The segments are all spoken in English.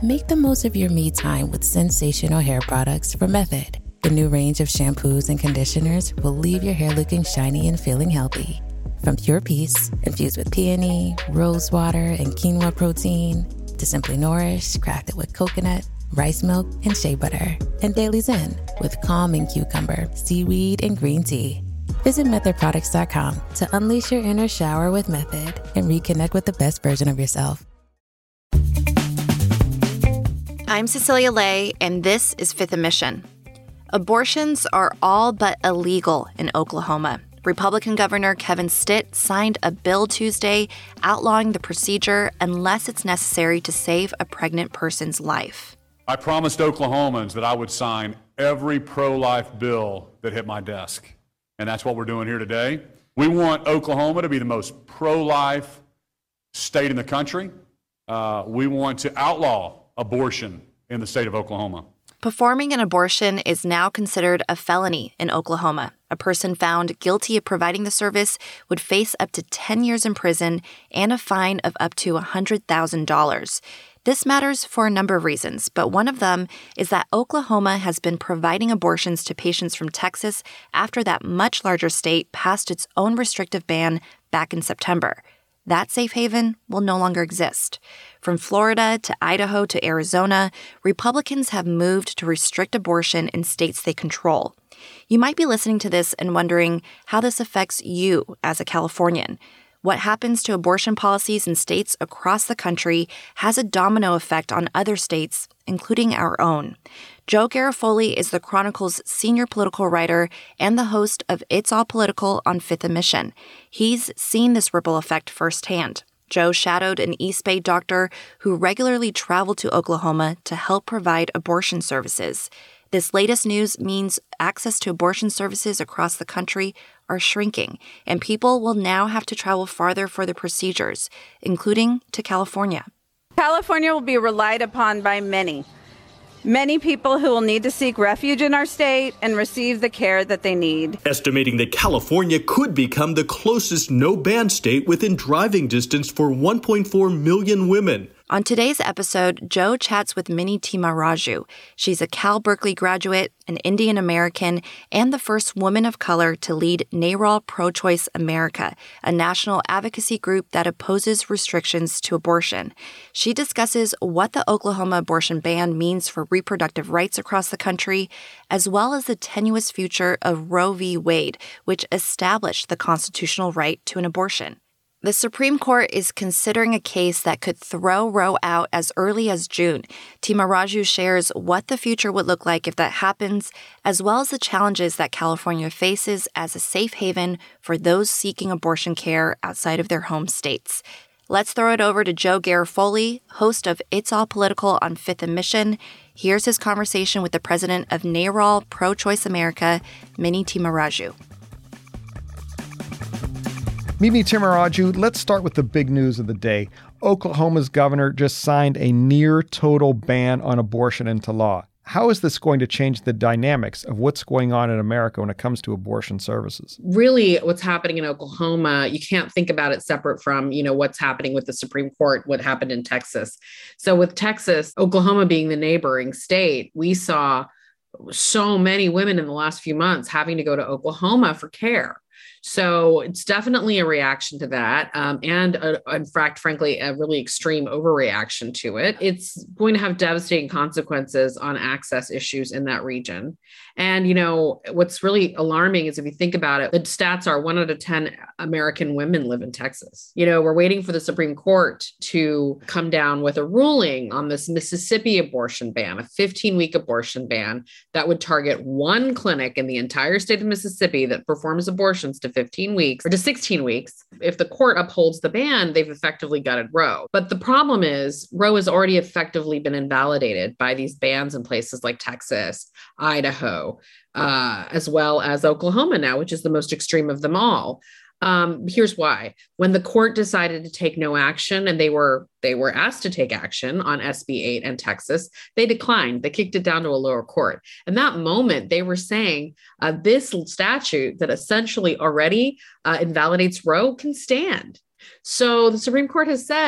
Make the most of your me time with sensational hair products from Method. The new range of shampoos and conditioners will leave your hair looking shiny and feeling healthy. From Pure Peace, infused with peony, rose water, and quinoa protein, to Simply Nourish, crafted with coconut, rice milk, and shea butter, and Daily Zen with calming cucumber, seaweed, and green tea. Visit methodproducts.com to unleash your inner shower with Method and reconnect with the best version of yourself. I'm Cecilia Lay, and this is Fifth & Mission. Abortions are all but illegal in Oklahoma. Republican Governor Kevin Stitt signed a bill Tuesday outlawing the procedure unless it's necessary to save a pregnant person's life. I promised Oklahomans that I would sign every pro-life bill that hit my desk, and that's what we're doing here today. We want Oklahoma to be the most pro-life state in the country. We want to outlaw abortion in the state of Oklahoma. Performing an abortion is now considered a felony in Oklahoma. A person found guilty of providing the service would face up to 10 years in prison and a fine of up to $100,000. This matters for a number of reasons, but one of them is that Oklahoma has been providing abortions to patients from Texas after that much larger state passed its own restrictive ban back in September. That safe haven will no longer exist. From Florida to Idaho to Arizona, Republicans have moved to restrict abortion in states they control. You might be listening to this and wondering how this affects you as a Californian. What happens to abortion policies in states across the country has a domino effect on other states, including our own. Joe Garofoli is the Chronicle's senior political writer and the host of It's All Political on Fifth & Mission. He's seen this ripple effect firsthand. Joe shadowed an East Bay doctor who regularly traveled to Oklahoma to help provide abortion services. This latest news means access to abortion services across the country are shrinking, and people will now have to travel farther for the procedures, including to California. California will be relied upon by many people who will need to seek refuge in our state and receive the care that they need. Estimating that California could become the closest no-ban state within driving distance for 1.4 million women. On today's episode, Joe chats with Minnie Timaraju. She's a Cal Berkeley graduate, an Indian American, and the first woman of color to lead NARAL Pro-Choice America, a national advocacy group that opposes restrictions to abortion. She discusses what the Oklahoma abortion ban means for reproductive rights across the country, as well as the tenuous future of Roe v. Wade, which established the constitutional right to an abortion. The Supreme Court is considering a case that could throw Roe out as early as June. Timaraju shares what the future would look like if that happens, as well as the challenges that California faces as a safe haven for those seeking abortion care outside of their home states. Let's throw it over to Joe Garofoli, host of It's All Political on Fifth & Mission. Here's his conversation with the president of NARAL Pro-Choice America, Minnie Timaraju. Mimi Timaraju, let's start with the big news of the day. Oklahoma's governor just signed a near total ban on abortion into law. How is this going to change the dynamics of what's going on in America when it comes to abortion services? Really, what's happening in Oklahoma, you can't think about it separate from, what's happening with the Supreme Court, what happened in Texas. So with Texas, Oklahoma being the neighboring state, we saw so many women in the last few months having to go to Oklahoma for care. So it's definitely a reaction to that. In fact, frankly, a really extreme overreaction to it. It's going to have devastating consequences on access issues in that region. And, what's really alarming is if you think about it, the stats are 1 out of 10 American women live in Texas. We're waiting for the Supreme Court to come down with a ruling on this Mississippi abortion ban, a 15-week abortion ban that would target one clinic in the entire state of Mississippi that performs abortions to 15 weeks or to 16 weeks. If the court upholds the ban, they've effectively gutted Roe. But the problem is Roe has already effectively been invalidated by these bans in places like Texas, Idaho, as well as Oklahoma now, which is the most extreme of them all. Here's why. When the court decided to take no action, and they were asked to take action on SB 8 and Texas, they declined. They kicked it down to a lower court. And that moment, they were saying this statute that essentially already invalidates Roe can stand. So the Supreme Court has said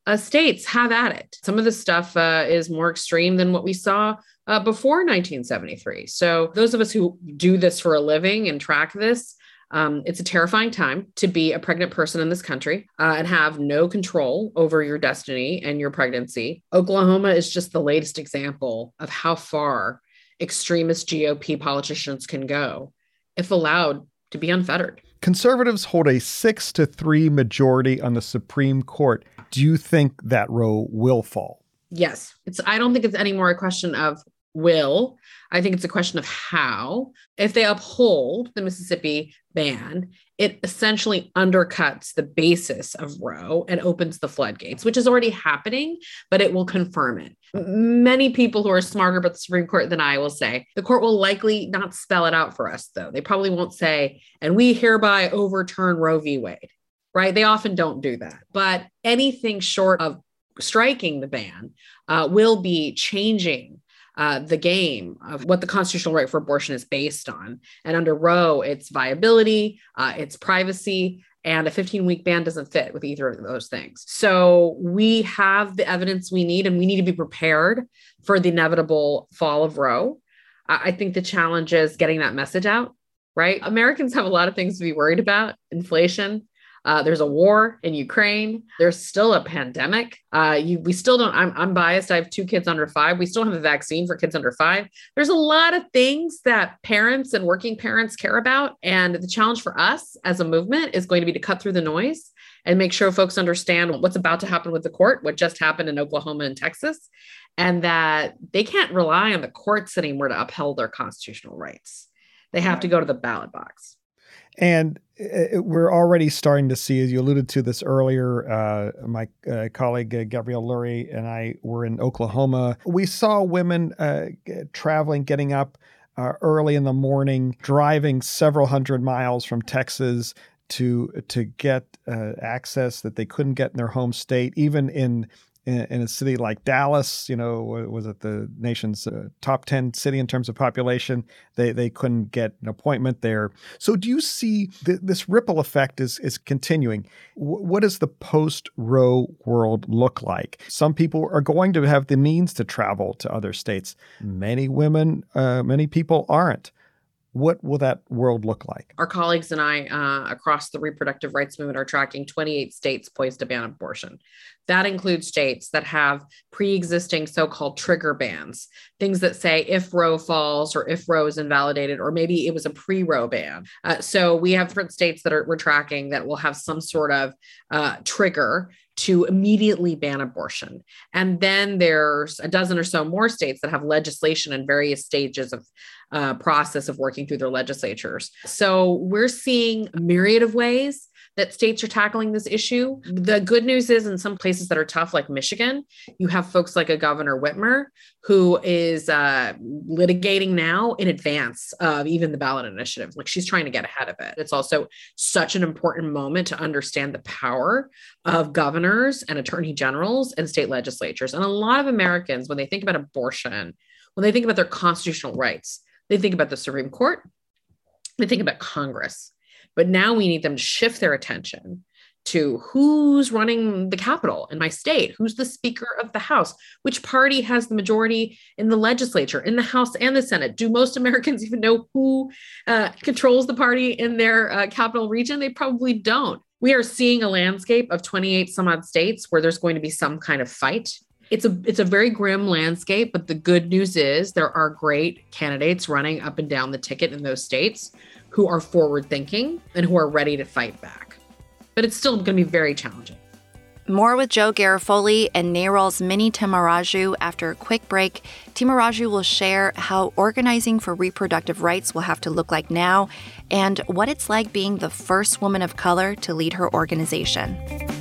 states, have at it. Some of the stuff is more extreme than what we saw before 1973. So those of us who do this for a living and track this, it's a terrifying time to be a pregnant person in this country and have no control over your destiny and your pregnancy. Oklahoma is just the latest example of how far extremist GOP politicians can go if allowed to be unfettered. Conservatives hold a 6-3 majority on the Supreme Court. Do you think that Roe will fall? Yes. I don't think it's any more a question of will. I think it's a question of how. If they uphold the Mississippi ban, it essentially undercuts the basis of Roe and opens the floodgates, which is already happening, but it will confirm it. Many people who are smarter about the Supreme Court than I will say, the court will likely not spell it out for us, though. They probably won't say, and we hereby overturn Roe v. Wade, right? They often don't do that. But anything short of striking the ban will be changing the game of what the constitutional right for abortion is based on. And under Roe, it's viability, it's privacy, and a 15-week ban doesn't fit with either of those things. So we have the evidence we need, and we need to be prepared for the inevitable fall of Roe. I think the challenge is getting that message out, right? Americans have a lot of things to be worried about: inflation. There's a war in Ukraine. There's still a pandemic. We still don't, I'm biased. I have 2 kids under 5. We still have a vaccine for kids under 5. There's a lot of things that parents and working parents care about. And the challenge for us as a movement is going to be to cut through the noise and make sure folks understand what's about to happen with the court, what just happened in Oklahoma and Texas, and that they can't rely on the courts anymore to uphold their constitutional rights. They have to go to the ballot box. And we're already starting to see, as you alluded to this earlier, my colleague Gabrielle Lurie and I were in Oklahoma. We saw women traveling, getting up early in the morning, driving several hundred miles from Texas to get access that they couldn't get in their home state, even in a city like Dallas. Was it the nation's top 10 city in terms of population? They couldn't get an appointment there. So do you see this ripple effect is continuing? What does the post-Roe world look like? Some people are going to have the means to travel to other states. Many women, many people aren't. What will that world look like? Our colleagues and I across the reproductive rights movement are tracking 28 states poised to ban abortion. That includes states that have pre-existing so-called trigger bans, things that say if Roe falls or if Roe is invalidated, or maybe it was a pre-Roe ban. So we have different states that we're tracking that will have some sort of trigger to immediately ban abortion. And then there's a dozen or so more states that have legislation in various stages of process of working through their legislatures. So we're seeing a myriad of ways that states are tackling this issue. The good news is in some places that are tough, like Michigan, you have folks like a Governor Whitmer who is litigating now in advance of even the ballot initiative. Like, she's trying to get ahead of it. It's also such an important moment to understand the power of governors and attorney generals and state legislatures. And a lot of Americans, when they think about abortion, when they think about their constitutional rights, they think about the Supreme Court, they think about Congress. But now we need them to shift their attention to who's running the Capitol in my state, who's the Speaker of the House, which party has the majority in the legislature, in the House and the Senate. Do most Americans even know who controls the party in their capital region? They probably don't. We are seeing a landscape of 28 some odd states where there's going to be some kind of fight. It's a very grim landscape, but the good news is there are great candidates running up and down the ticket in those states who are forward thinking and who are ready to fight back. But it's still going to be very challenging. More with Joe Garofoli and NARAL's Mini Timaraju after a quick break. Timaraju will share how organizing for reproductive rights will have to look like now and what it's like being the first woman of color to lead her organization.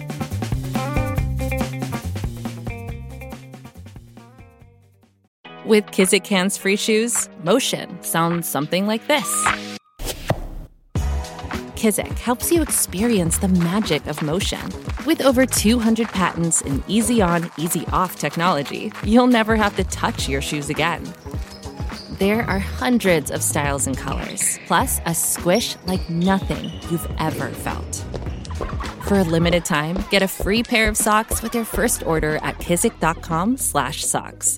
With Kizik hands-free shoes, motion sounds something like this. Kizik helps you experience the magic of motion. With over 200 patents and easy-on, easy-off technology, you'll never have to touch your shoes again. There are hundreds of styles and colors, plus a squish like nothing you've ever felt. For a limited time, get a free pair of socks with your first order at kizik.com/socks.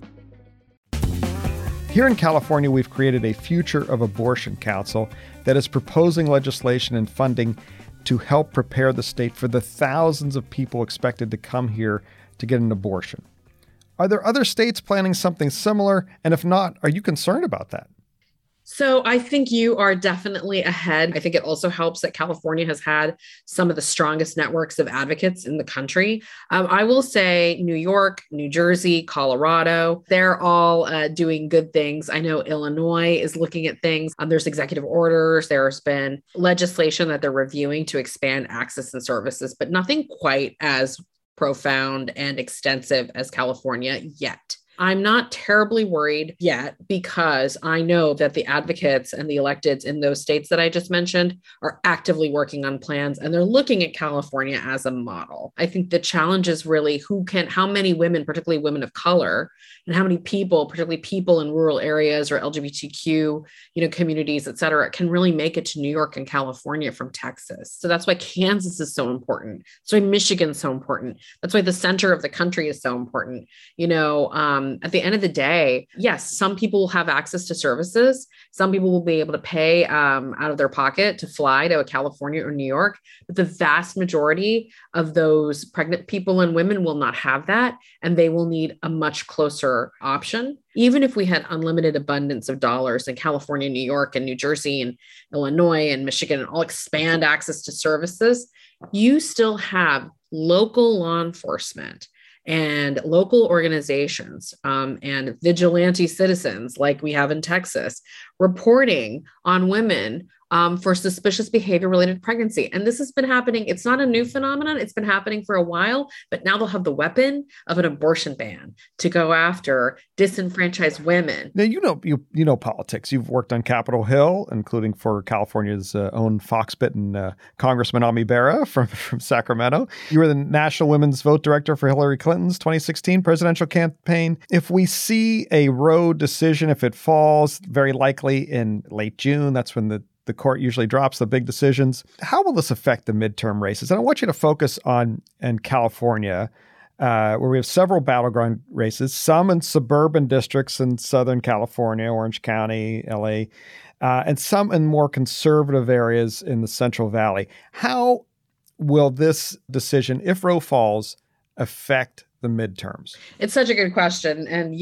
Here in California, we've created a Future of Abortion Council that is proposing legislation and funding to help prepare the state for the thousands of people expected to come here to get an abortion. Are there other states planning something similar? And if not, are you concerned about that? So I think you are definitely ahead. I think it also helps that California has had some of the strongest networks of advocates in the country. I will say New York, New Jersey, Colorado, they're all doing good things. I know Illinois is looking at things. There's executive orders. There's been legislation that they're reviewing to expand access and services, but nothing quite as profound and extensive as California yet. I'm not terribly worried yet because I know that the advocates and the electeds in those states that I just mentioned are actively working on plans, and they're looking at California as a model. I think the challenge is really how many women, particularly women of color, and how many people, particularly people in rural areas or LGBTQ, communities, et cetera, can really make it to New York and California from Texas. So that's why Kansas is so important. That's why Michigan's so important. That's why the center of the country is so important. At the end of the day, yes, some people will have access to services. Some people will be able to pay out of their pocket to fly to California or New York. But the vast majority of those pregnant people and women will not have that, and they will need a much closer option. Even if we had unlimited abundance of dollars in California, New York, and New Jersey, and Illinois, and Michigan, and all expand access to services, you still have local law enforcement and local organizations and vigilante citizens like we have in Texas reporting on women for suspicious behavior related to pregnancy. And this has been happening. It's not a new phenomenon. It's been happening for a while, but now they'll have the weapon of an abortion ban to go after disenfranchised women. Now, you know politics. You've worked on Capitol Hill, including for California's own fox-bitten Congressman Ami Bera from Sacramento. You were the National Women's Vote Director for Hillary Clinton's 2016 presidential campaign. If we see a Roe decision, if it falls, very likely in late June, that's when the court usually drops the big decisions. How will this affect the midterm races? And I want you to focus on in California, where we have several battleground races, some in suburban districts in Southern California, Orange County, LA, and some in more conservative areas in the Central Valley. How will this decision, if Roe falls, affect the midterms? It's such a good question. And,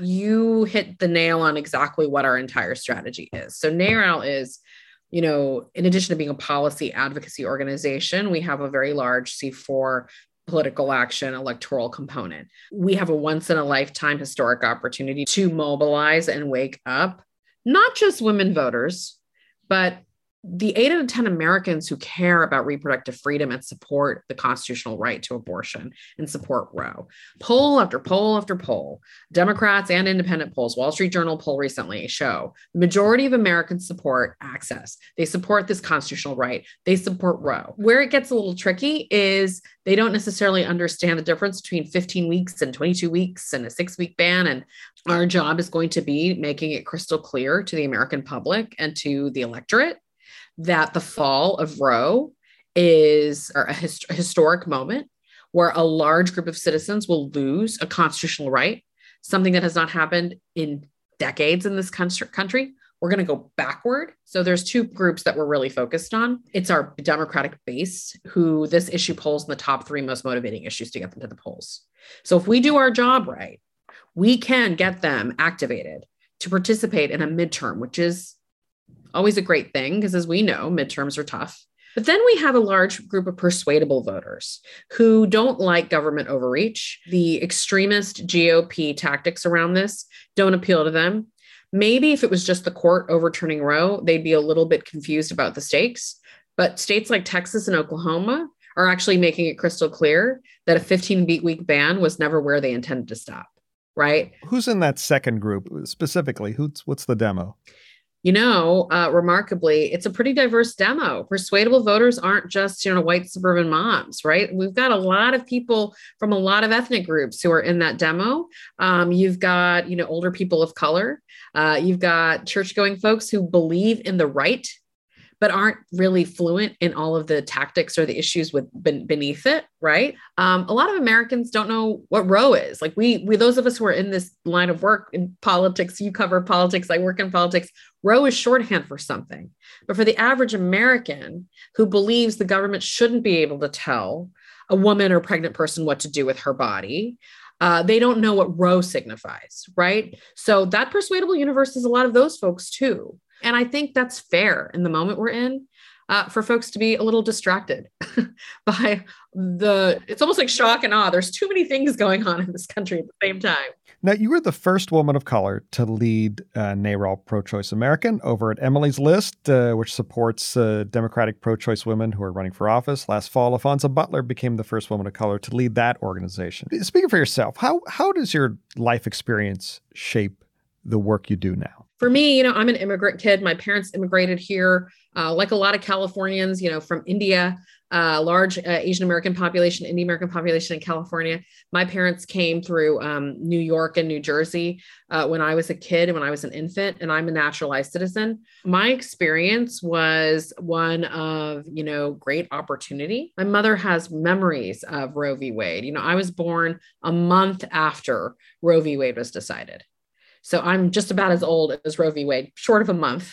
you hit the nail on exactly what our entire strategy is. So NARAL is, in addition to being a policy advocacy organization, we have a very large C4 political action electoral component. We have a once in a lifetime historic opportunity to mobilize and wake up, not just women voters, but the 8 out of 10 Americans who care about reproductive freedom and support the constitutional right to abortion and support Roe. Poll after poll after poll, Democrats and independent polls, Wall Street Journal poll recently show the majority of Americans support access. They support this constitutional right. They support Roe. Where it gets a little tricky is they don't necessarily understand the difference between 15 weeks and 22 weeks and a 6-week ban. And our job is going to be making it crystal clear to the American public and to the electorate that the fall of Roe is a historic moment where a large group of citizens will lose a constitutional right, something that has not happened in decades in this country. We're going to go backward. So there's two groups that we're really focused on. It's our Democratic base, who this issue polls in the top 3 most motivating issues to get them to the polls. So if we do our job right, we can get them activated to participate in a midterm, which is always a great thing because, as we know, midterms are tough. But then we have a large group of persuadable voters who don't like government overreach. The extremist GOP tactics around this don't appeal to them. Maybe if it was just the court overturning Roe, they'd be a little bit confused about the stakes. But states like Texas and Oklahoma are actually making it crystal clear that a 15-week ban was never where they intended to stop, right? Who's in that second group specifically? What's the demo? Remarkably, it's a pretty diverse demo. Persuadable voters aren't just, white suburban moms, right? We've got a lot of people from a lot of ethnic groups who are in that demo. You've got, older people of color. You've got church-going folks who believe in the right, but aren't really fluent in all of the tactics or the issues beneath it, right? A lot of Americans don't know what Roe is. Like we those of us who are in this line of work in politics, you cover politics, I work in politics, Roe is shorthand for something. But for the average American who believes the government shouldn't be able to tell a woman or pregnant person what to do with her body, they don't know what Roe signifies, right? So that persuadable universe is a lot of those folks too. And I think that's fair in the moment we're in, for folks to be a little distracted by it's almost like shock and awe. There's too many things going on in this country at the same time. Now, you were the first woman of color to lead NARAL Pro-Choice American over at Emily's List, which supports Democratic pro-choice women who are running for office. Last fall, Afonso Butler became the first woman of color to lead that organization. Speaking for yourself, how does your life experience shape the work you do now? For me, I'm an immigrant kid. My parents immigrated here, like a lot of Californians, from India, large Asian American population, Indian American population in California. My parents came through New York and New Jersey when I was a kid and when I was an infant, and I'm a naturalized citizen. My experience was one of, great opportunity. My mother has memories of Roe v. Wade. I was born a month after Roe v. Wade was decided. So I'm just about as old as Roe v. Wade, short of a month.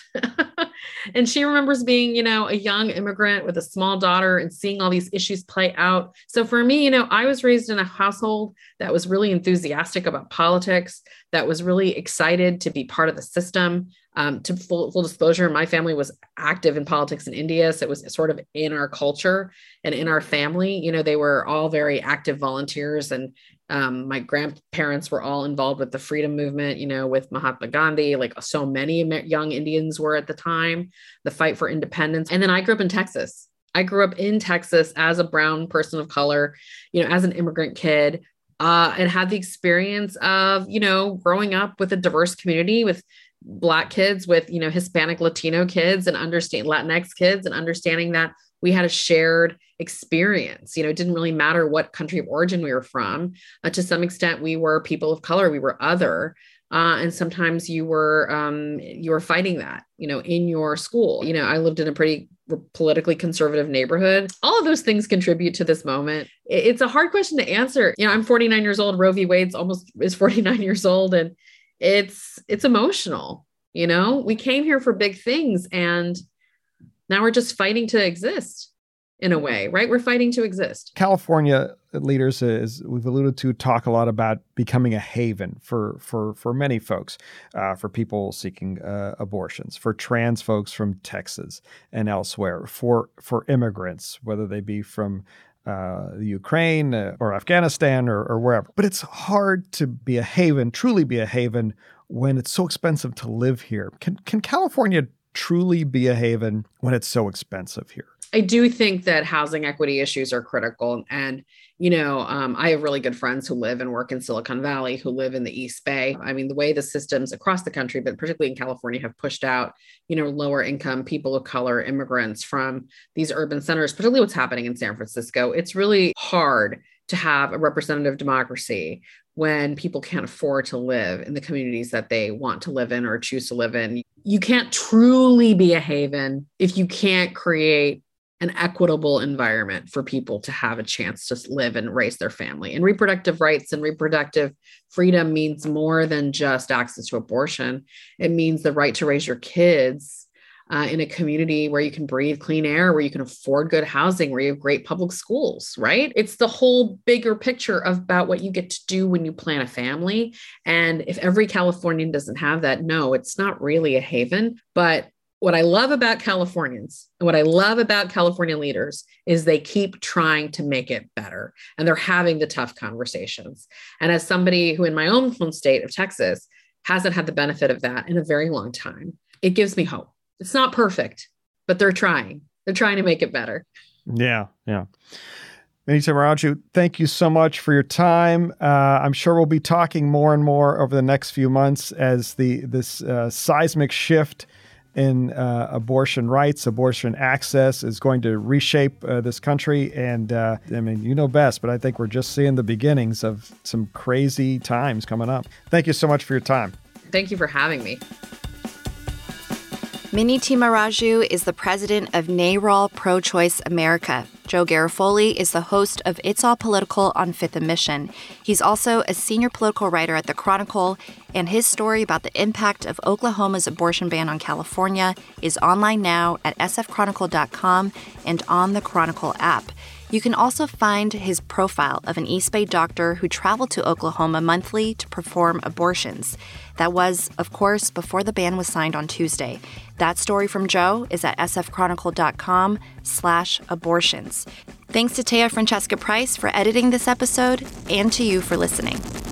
And she remembers being, a young immigrant with a small daughter and seeing all these issues play out. So for me, I was raised in a household that was really enthusiastic about politics, that was really excited to be part of the system. To full disclosure, my family was active in politics in India. So it was sort of in our culture and in our family. They were all very active volunteers, and my grandparents were all involved with the freedom movement, with Mahatma Gandhi, like so many young Indians were at the time, the fight for independence. And then I grew up in Texas. I grew up in Texas as a brown person of color, as an immigrant kid, and had the experience of, growing up with a diverse community with Black kids, with, Hispanic, Latino kids, and Latinx kids, and understanding that we had a shared experience. It didn't really matter what country of origin we were from. To some extent, we were people of color, we were other. And sometimes you were fighting that, in your school. I lived in a pretty politically conservative neighborhood. All of those things contribute to this moment. It's a hard question to answer. I'm 49 years old. Roe v. Wade's is 49 years old. And it's emotional. We came here for big things, and now we're just fighting to exist in a way, right? We're fighting to exist. California leaders, as we've alluded to, talk a lot about becoming a haven for many folks, for people seeking abortions, for trans folks from Texas and elsewhere, for immigrants, whether they be from the Ukraine or Afghanistan or wherever. But it's hard to be a haven, truly be a haven, when it's so expensive to live here. Can California truly be a haven when it's so expensive here? I do think that housing equity issues are critical. And, I have really good friends who live and work in Silicon Valley, who live in the East Bay. I mean, the way the systems across the country, but particularly in California, have pushed out, lower income people of color, immigrants from these urban centers, particularly what's happening in San Francisco. It's really hard to have a representative democracy when people can't afford to live in the communities that they want to live in or choose to live in. You can't truly be a haven if you can't create an equitable environment for people to have a chance to live and raise their family. And reproductive rights and reproductive freedom means more than just access to abortion. It means the right to raise your kids in a community where you can breathe clean air, where you can afford good housing, where you have great public schools, right? It's the whole bigger picture about what you get to do when you plan a family. And if every Californian doesn't have that, no, it's not really a haven. But what I love about Californians and what I love about California leaders is they keep trying to make it better, and they're having the tough conversations. And as somebody who in my own home state of Texas hasn't had the benefit of that in a very long time, it gives me hope. It's not perfect, but they're trying. They're trying to make it better. Yeah. Many Tamaraju, thank you so much for your time. I'm sure we'll be talking more and more over the next few months as this seismic shift in abortion rights, abortion access is going to reshape this country. And you know best, but I think we're just seeing the beginnings of some crazy times coming up. Thank you so much for your time. Thank you for having me. Mini Timaraju is the president of NARAL Pro-Choice America. Joe Garofoli is the host of It's All Political on Fifth and Mission. He's also a senior political writer at The Chronicle, and his story about the impact of Oklahoma's abortion ban on California is online now at sfchronicle.com and on the Chronicle app. You can also find his profile of an East Bay doctor who traveled to Oklahoma monthly to perform abortions. That was, of course, before the ban was signed on Tuesday. That story from Joe is at sfchronicle.com/abortions. Thanks to Taya Francesca Price for editing this episode and to you for listening.